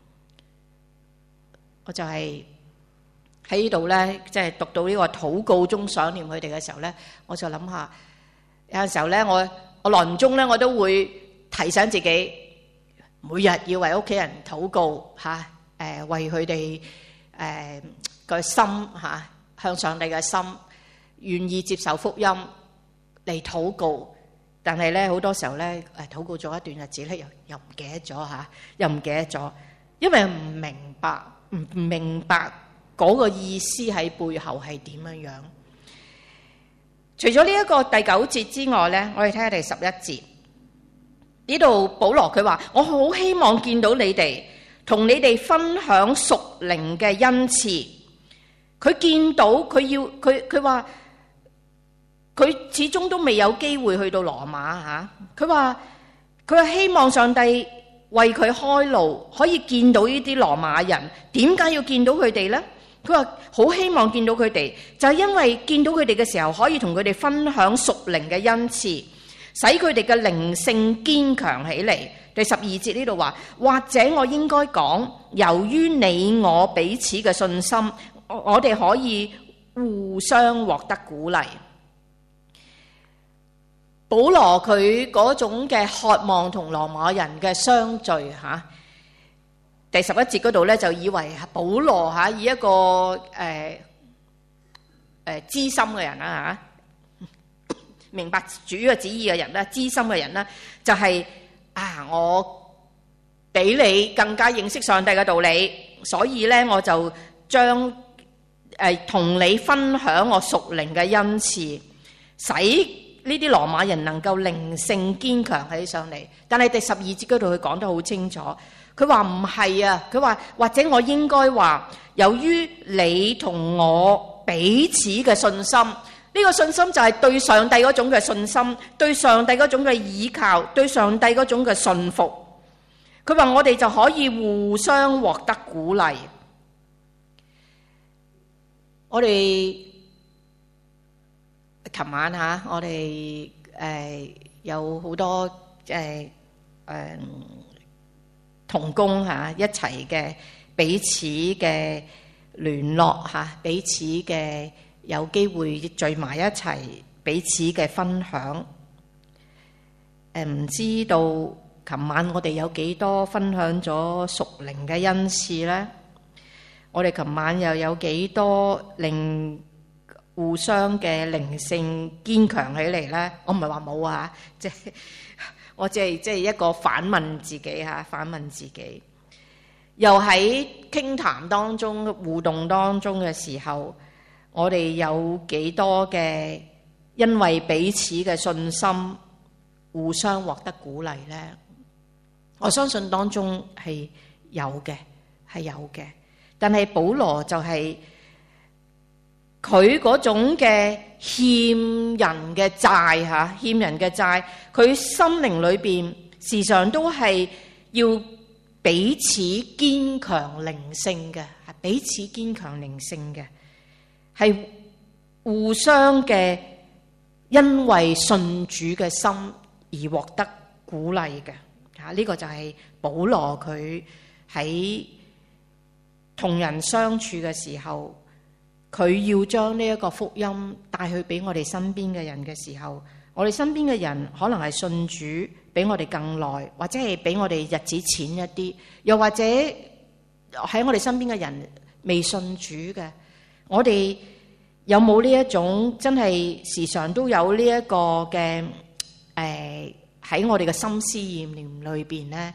我就係喺呢度咧，即係讀到呢個禱告中想念佢哋嘅時候咧，我就諗下。有陣時候咧，我我臨終咧，我都會提醒自己，每日要為屋企人禱告嚇，誒、呃、為佢哋誒個心嚇，向上帝嘅心願意接受福音嚟禱告， 但係咧好多時候咧誒禱告咗一段日子咧，又又唔記得咗嚇，又唔記得咗，因為唔明白唔唔明白嗰個意思喺背後係點樣樣。除咗呢一個第九節之外咧，我哋睇下第十一節。呢度保羅佢話：我好希望見到你哋，同你哋分享屬靈嘅恩賜。佢見到佢要佢佢話佢始終都未有機會去到羅馬嚇。佢話佢話希望上帝為佢開路，可以見到呢啲羅馬人。點解要見到佢哋呢？佢話好希望見到佢哋，就係因為見到佢哋嘅時候，可以同佢哋分享屬靈嘅恩賜，使佢哋嘅靈性堅強起嚟。第十二節呢度話，或者我應該講，由於你我彼此嘅信心，我哋可以互相獲得鼓勵。保羅佢嗰種嘅渴望同羅馬人嘅相聚吓，第十一節嗰度咧就以為保羅吓以一個誒誒資深嘅人啦吓，明白主嘅旨意嘅人啦，資深嘅人啦，就係啊我比你更加認識上帝嘅道理，所以咧我就將誒同你分享我屬靈嘅恩賜，使呢啲羅馬人能夠靈性堅強起上嚟。但係第十二節嗰度佢講得好清楚，佢話唔係啊，佢話或者我應該話，由於你同我彼此嘅信心，呢個信心就係對上帝嗰種嘅信心，對上帝嗰種嘅倚靠，對上帝嗰種嘅信服。佢話我哋就可以互相獲得鼓勵。我哋琴晚嚇，我哋誒有好多誒誒同工嚇一齊嘅彼此嘅聯絡嚇，彼此嘅有機會聚埋一齊，彼此嘅分享。誒唔知道琴晚我哋有幾多分享咗屬靈嘅恩賜咧？我哋琴晚又有幾多令互相嘅靈性堅強起嚟咧？我唔係話冇啊，即係我即係即係一個反問自己嚇，反問自己。又喺傾談當中、互動當中嘅時候，我哋有幾多嘅因為彼此嘅信心，互相獲得鼓勵咧？我相信當中係有嘅，係有嘅。但係保羅就係佢嗰種嘅欠人嘅債嚇，欠人嘅債，佢心靈裏邊時常都係要彼此堅強靈性嘅，係彼此堅強靈性嘅，係互相嘅因為信主嘅心而獲得鼓勵嘅嚇。呢個就係保羅佢喺同人相處嘅時候，佢要將呢一個福音帶去俾我哋身邊嘅人嘅時候，我哋身邊嘅人可能係信主比我哋更耐，或者係比我哋日子淺一啲，又或者喺我哋身邊嘅人未信主嘅，我哋有冇呢一種真係時常都有呢一個嘅誒喺我哋嘅心思意念裏邊咧？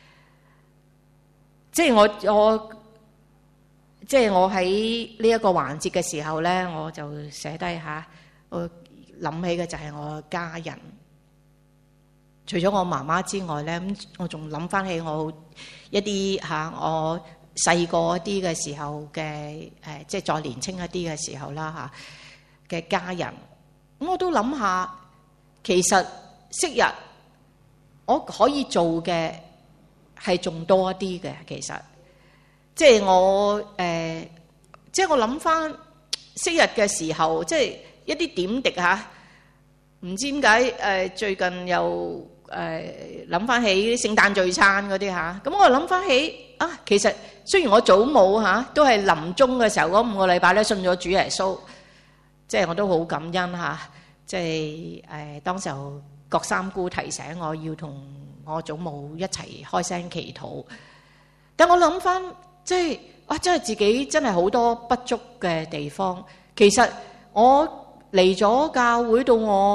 即係我我。即係我喺呢一個環節嘅時候咧，我就寫低下，我諗起嘅就係我家人。除咗我媽媽之外咧，咁我仲諗翻起我一啲嚇我細個一啲嘅時候嘅誒，即係再年青一啲嘅時候啦嚇嘅家人。咁我都諗下，其實昔日我可以做嘅係仲多一啲嘅，其實。即係我誒、呃，即係我諗翻昔日嘅時候，即係一啲點滴嚇，唔知點解誒最近又誒諗翻起啲聖誕聚餐嗰啲嚇，咁我又諗翻起啊，其實雖然我祖母嚇、啊、都係臨終嘅時候嗰五個禮拜咧信咗主耶穌，即係我都好感恩嚇、啊，即係誒、呃、當時候郭三姑提醒我要同我祖母一齊開聲祈禱，但我諗翻。即係啊！真係自己真係好多不足嘅地方。其實我嚟咗教會到我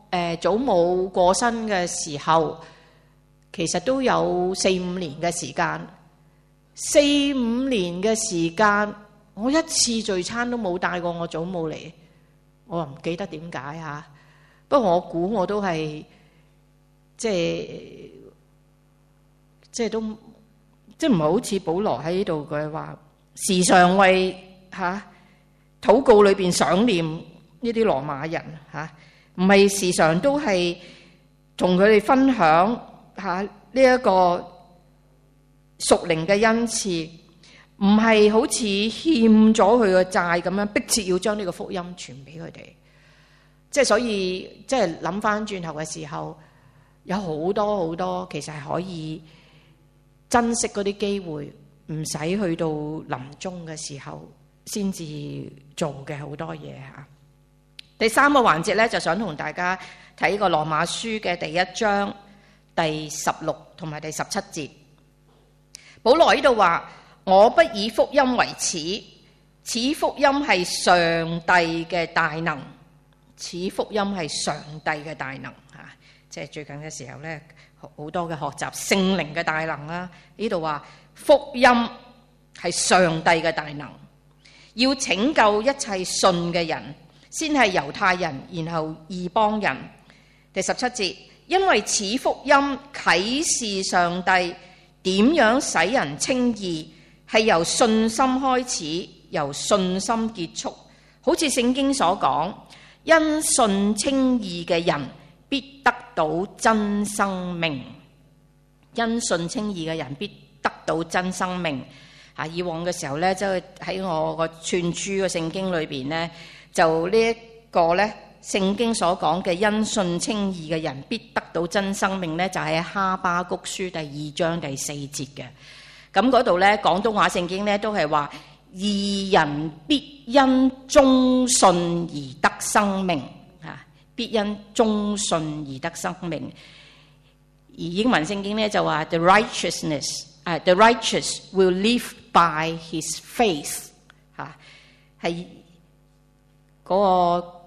誒祖母過身嘅時候，其實都有四五年嘅時間。四五年嘅時間，我一次聚餐都冇帶過我祖母嚟，我唔記得點解嚇。不過我估我都係即係即係都即係唔係好似保羅喺呢度佢話時常為嚇禱告裏邊想念呢啲羅馬人嚇，唔係時常都係同佢哋分享嚇呢一個屬靈嘅恩賜，唔係好似欠咗佢個債咁樣，迫切要將呢個福音傳俾佢哋。即係所以，即係諗翻轉頭嘅時候，有好多好多其實係可以珍惜嗰啲機會，唔使去到臨終嘅時候先至做嘅好多嘢嚇。第三個環節咧，就想同大家睇個羅馬書嘅第一章第十六同埋第十七節。保羅呢度話：我不以福音為恥，此福音係上帝嘅大能。此福音係上帝嘅大能嚇，即係最近嘅時候咧，好多嘅學習聖靈嘅大能啦。呢度話福音係上帝嘅大能，要拯救一切信嘅人，先係猶太人，然後異邦人。第十七節，因為此福音啟示上帝點樣使人稱義，係由信心開始，由信心結束。好似聖經所講，因信稱義嘅人必得到真生命。因信稱義嘅人必得到真生命。啊，以往嘅時候咧，即係喺我個串珠嘅聖經裏邊咧，就呢一個咧，聖經所講嘅因信稱義嘅人必得到真生命咧，就係喺哈巴谷書第二章第四節嘅。咁嗰度咧，廣東話聖經咧都係話，義人必因忠信而得生命，啊，必因忠信而得生命。而英文聖經咧就話 the righteousness， uh, the righteous will live by his faith， 嚇係嗰個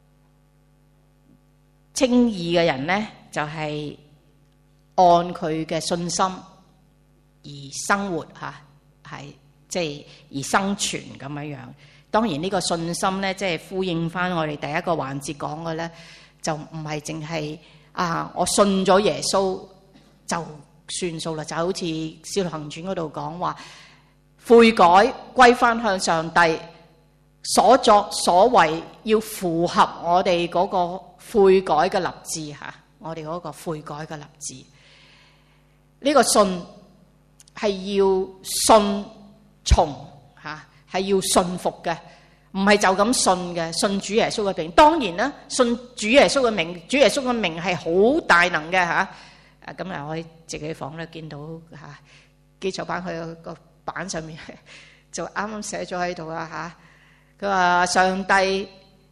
稱義嘅人咧，就係、是、按佢嘅信心而生活嚇，係。即係而生存咁樣樣，當然呢個信心咧，即係呼應翻我哋第一個環節講嘅咧，就唔係淨係啊，我信咗耶穌就算數啦，就好似《使徒行傳》嗰度講話，悔改歸翻向上帝，所作所為要符合我哋嗰個悔改嘅立志嚇，我哋嗰個悔改嘅立志。呢、這個信係要信。從嚇係要信服嘅，唔係就咁信嘅。信主耶穌嘅名，當然啦，信主耶穌嘅名，主耶穌嘅名係好大能嘅嚇。啊咁啊，我喺自己房咧見到嚇基礎班佢個板上面就啱啱寫咗喺度啦嚇。佢話上帝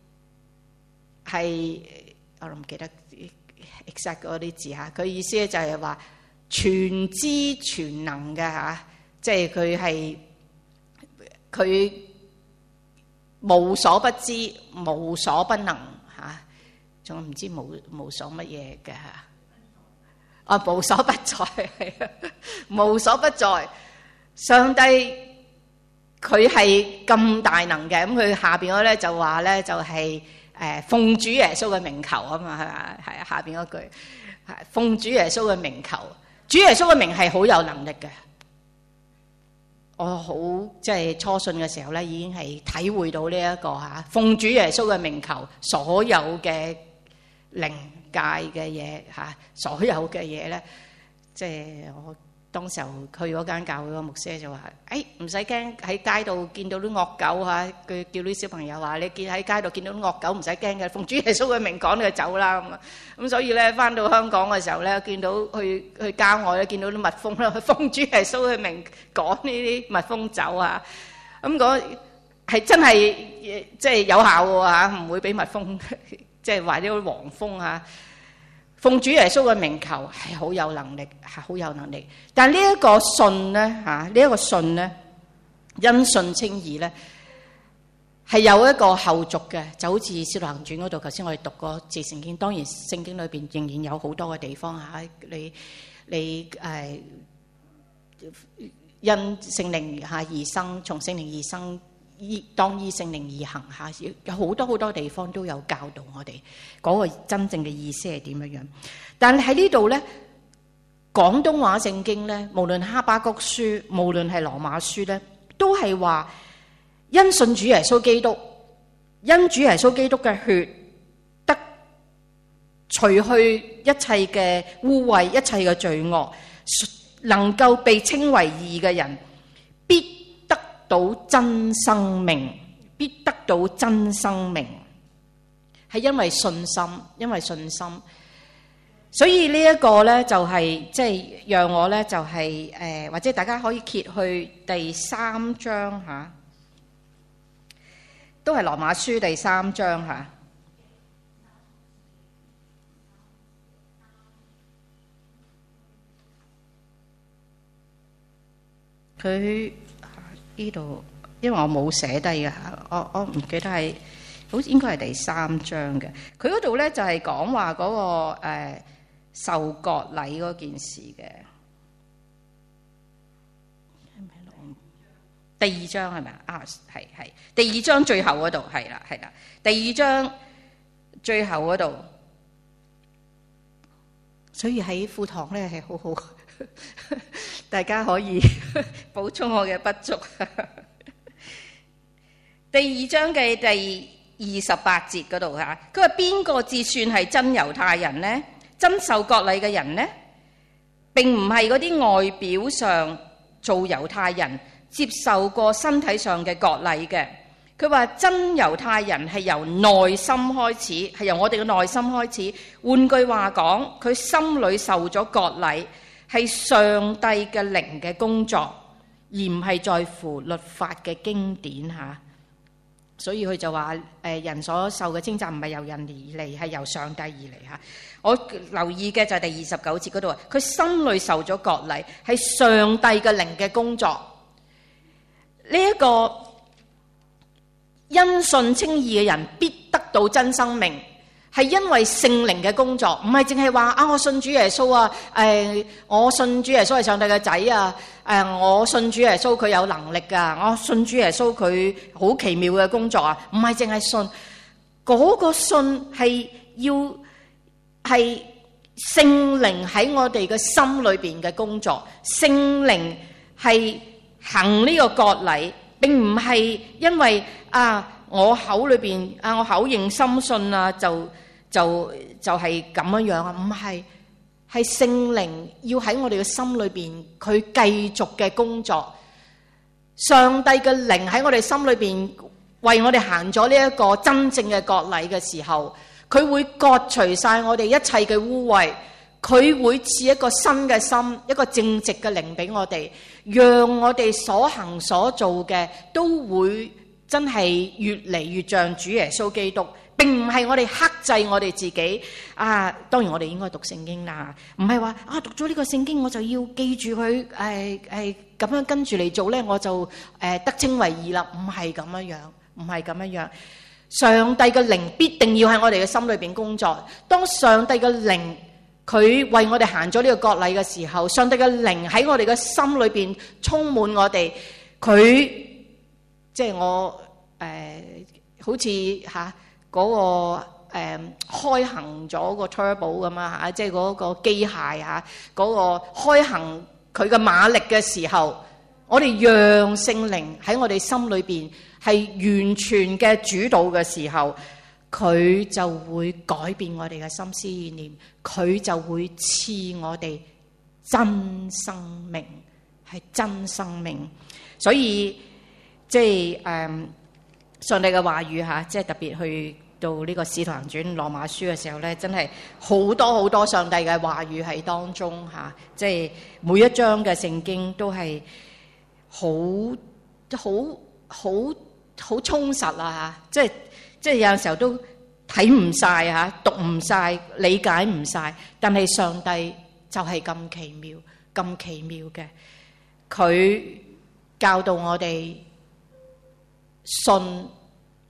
係我唔記得 exact 嗰啲字嚇，佢意思咧就係話全知全能嘅嚇，即係佢係。佢無所不知，無所不能嚇，仲唔知無無所乜嘢嘅嚇？啊，無所不在，係啊，無所不在。上帝佢係咁大能嘅，咁佢下邊嗰咧就話咧就係誒奉主耶穌嘅名求啊嘛，係嘛？係啊，下邊嗰句係奉主耶穌嘅名求，主耶穌嘅名係好有能力嘅。我好即係初信嘅時候咧，已經係體會到呢、這、一個嚇奉主耶穌嘅名求，所有嘅靈界嘅嘢嚇，所有嘅嘢咧，即係我當時候去嗰間教會個牧師就話：誒唔使驚，喺街度見到啲惡狗嚇，佢叫啲小朋友話：你見喺街度見到啲惡狗唔使驚嘅，奉主耶穌嘅名趕佢走啦咁啊！咁所以咧，翻到香港嘅時候咧，見到去去郊外咧，見到啲蜜蜂啦，奉主耶穌嘅名趕呢啲蜜蜂走啊！咁嗰係真係即係有效嘅嚇，唔會俾蜜蜂即係話啲黃蜂嚇。奉主耶穌嘅名求係好有能力，係好有能力。但係呢一個信咧嚇，呢一個信咧，因信稱義咧， 係有一個後續嘅，就好似《使徒行傳》嗰度，頭先我哋讀過節聖經。當然聖經裏邊仍然有好多嘅地方嚇，你你誒、呃、因聖靈嚇而生，從聖靈而生，依當依聖靈而行嚇，有好多好多地方都有教導我哋嗰個真正嘅意思係點樣樣。但係喺呢度咧，廣東話聖經咧，無論哈巴谷書，無論係羅馬書咧，都係話因信主耶穌基督，因主耶穌基督嘅血得除去一切嘅污穢，一切嘅罪惡，能夠被稱為義嘅人，必得到真生命，必得到真生命，係因為信心，因為信心。所以呢一個咧就係即係讓我咧就係、是、誒、呃，或者大家可以揭去第三章吓、啊，都係羅馬書第三章吓。佢呢度，因為我冇寫低嘅，我我唔記得係，好似應該係第三章嘅。佢嗰度咧就係講話嗰個誒。呃受割禮嗰件事嘅，第二章係咪啊？啊，係係第二章最後嗰度係啦係啦，第二章最後嗰度，所以喺課堂咧係好好，大家可以補充我嘅不足。第二章嘅第二十八節嗰度嚇，佢話邊個至算係真猶太人呢？真受割禮嘅人呢，並唔係嗰啲外表上做猶太人接受過身體上嘅割禮嘅。佢話真猶太人係由內心開始，係由我哋嘅內心開始。換句話講，佢心裏受咗割禮，係上帝嘅靈嘅工作，而唔係在乎律法嘅經典嚇。所以佢就話誒，人所受嘅稱讚唔係由人而嚟，係由上帝而嚟嚇。我留意嘅就係第二十九節嗰度啊，佢心裏受咗割禮，係上帝嘅靈嘅工作。呢、這、一個因信稱義嘅人必得到真生命，係因為聖靈嘅工作，唔係淨係話啊我信主耶穌啊，誒、呃、我信主耶穌係上帝嘅仔啊，誒、呃、我信主耶穌佢有能力噶，我信主耶穌佢好奇妙嘅工作啊，唔係淨係信，嗰、那個信係要係聖靈喺我哋嘅心裏邊嘅工作，聖靈係行呢個割禮，並唔係因為啊我口裏邊啊我口認心信啊就就就係咁樣樣啊，唔係，係聖靈要喺我哋嘅心裏邊佢繼續嘅工作，上帝嘅靈喺我哋心裏邊為我哋行咗呢一個真正嘅割禮嘅時候，佢會割除晒我哋一切嘅污穢，佢會賜一個新嘅心，一個正直嘅靈俾我哋，讓我哋所行所做嘅都會真係越嚟越像主耶穌基督，並唔係我哋克制我哋自己啊。當然我哋應該讀聖經啦，唔係話啊讀咗呢個聖經我就要記住佢誒誒咁樣跟住嚟做咧，我就誒、呃、得稱為義啦。唔係咁樣樣，唔係咁樣樣。上帝嘅靈必定要喺我哋嘅心裏邊工作。當上帝嘅靈佢為我哋行咗呢個割禮嘅時候，上帝嘅靈喺我哋嘅心裏邊充滿我哋。佢即係我誒、呃，好似吓嗰個誒、呃、開行咗個 turbo 咁啊吓，即係嗰個機械吓，嗰、嗰個開行佢嘅馬力嘅時候，我哋讓聖靈喺我哋心裏邊係完全嘅主導嘅時候，佢就會改變我哋嘅心思意念，佢就會賜我哋真生命，係真生命。所以即係誒、嗯，上帝嘅話語吓，即係特別去到呢個使徒行傳羅馬書嘅時候咧，真係好多好多上帝嘅話語喺當中吓，即係每一章嘅聖經都係好好好好充實啊吓，即係即係有陣時候都睇唔晒吓，讀唔晒，理解唔晒，但係上帝就係咁奇妙，咁奇妙嘅，佢教導我哋信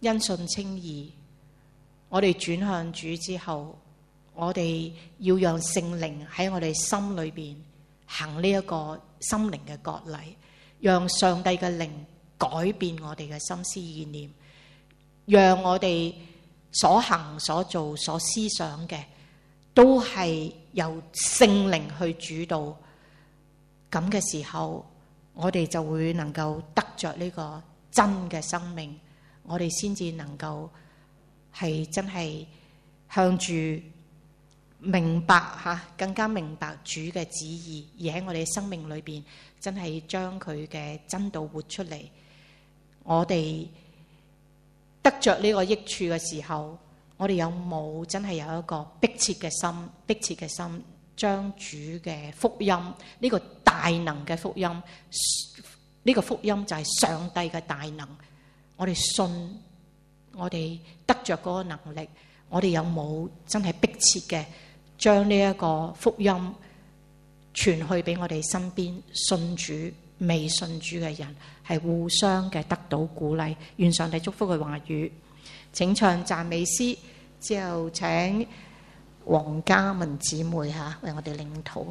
因信稱義，我哋轉向主之後，我哋要讓聖靈喺我哋心裏邊行呢一個心靈嘅割禮，讓上帝嘅靈改變我哋嘅心思意念，讓我哋所行所做所思想嘅都係由聖靈去主導。咁嘅時候，我哋就會能夠得着呢個真嘅生命，我哋先至能夠係真係向住明白吓，更加明白主嘅旨意，而喺我哋生命裏邊真係將佢嘅真道活出嚟。我哋得着呢個益處嘅時候，我哋有冇真係有一個迫切嘅心，迫切嘅心將主嘅福音，呢個大能嘅福音，呢個福音就係上帝嘅大能，我哋信，我哋得着嗰個能力，我哋有冇真係迫切嘅將呢一個福音傳去俾我哋身邊信主未信主嘅人，係互相嘅得到鼓勵。願上帝祝福嘅話語。請唱讚美詩之後，請黃嘉文姊妹吓為我哋領禱。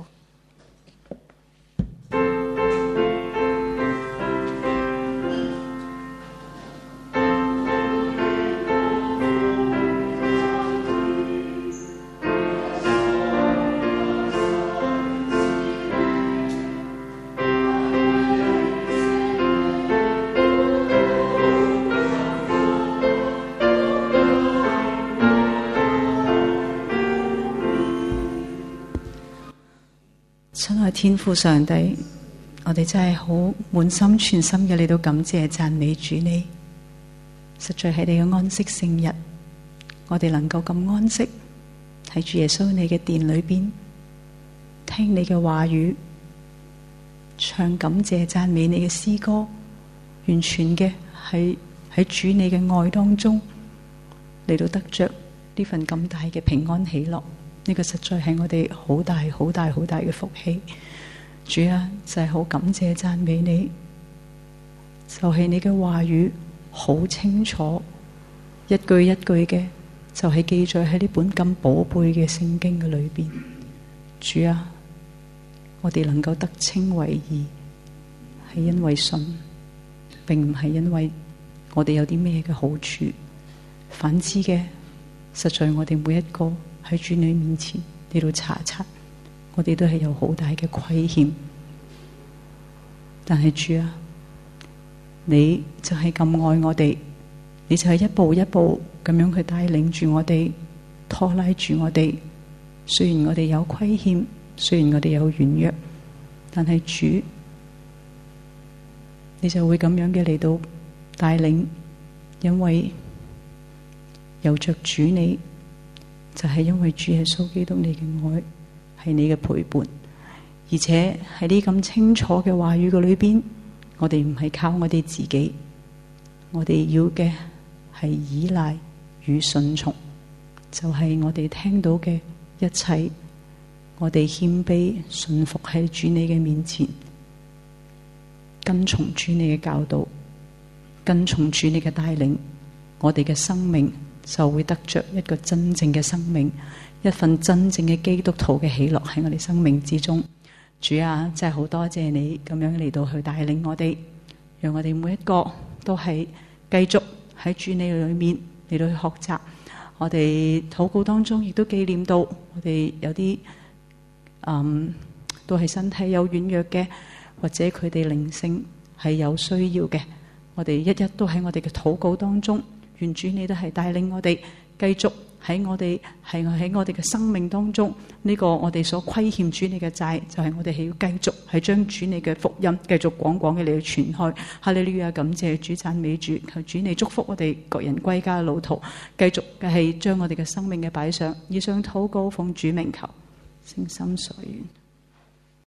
天父上帝，我哋真係好滿心全心嘅嚟到感謝讚美主你，實在係你嘅安息聖日，我哋能夠咁安息喺主耶穌你嘅殿裏邊，聽你嘅話語，唱感謝讚美你嘅詩歌，完全嘅係喺主你嘅愛當中嚟到得着呢份咁大嘅平安喜樂。呢個實在係我哋好大好大好大嘅福氣，主啊，就係好感謝讚美你，就係你嘅話語好清楚，一句一句嘅就係記載喺呢本咁寶貝嘅聖經嘅裏邊。主啊，我哋能夠得稱為義，係因為信，並唔係因為我哋有啲咩嘅好處，反之嘅，實在我哋每一個喺主你面前嚟到查察，我哋都係有好大嘅虧欠。但係主啊，你就係咁愛我哋，你就係一步一步咁樣去帶領住我哋，拖拉住我哋。雖然我哋有虧欠，雖然我哋有軟弱，但係主，你就會咁樣嘅嚟到帶領，因為有着主你。就係因為主耶穌基督你嘅愛係你嘅陪伴，而且喺呢咁清楚嘅話語嘅裏邊，我哋唔係靠我哋自己，我哋要嘅係依賴與順從，就係、是、我哋聽到嘅一切，我哋謙卑順服喺主你嘅面前，跟從主你嘅教導，跟從主你嘅帶領，我哋嘅生命就會得着一個真正嘅生命，一份真正嘅基督徒嘅喜樂喺我哋生命之中。主啊，真係好多謝你咁樣嚟到去帶領我哋，讓我哋每一個都係繼續喺主你裏面嚟到去學習。我哋禱告當中亦都紀念到我哋有啲嗯都係身體有軟弱嘅，或者佢哋靈性係有需要嘅，我哋一一都喺我哋嘅禱告當中。願主你都係帶領我哋繼續喺我哋係喺我哋嘅生命當中，呢個我哋所虧欠主你嘅債，就係我哋係要繼續係將主你嘅福音繼續廣廣嘅嚟去傳開。哈利路亞，感謝主，讚美主，求主你祝福我哋各人歸家嘅路途，繼續嘅係將我哋嘅生命嘅擺上，以上禱告奉主名求，誠心所願。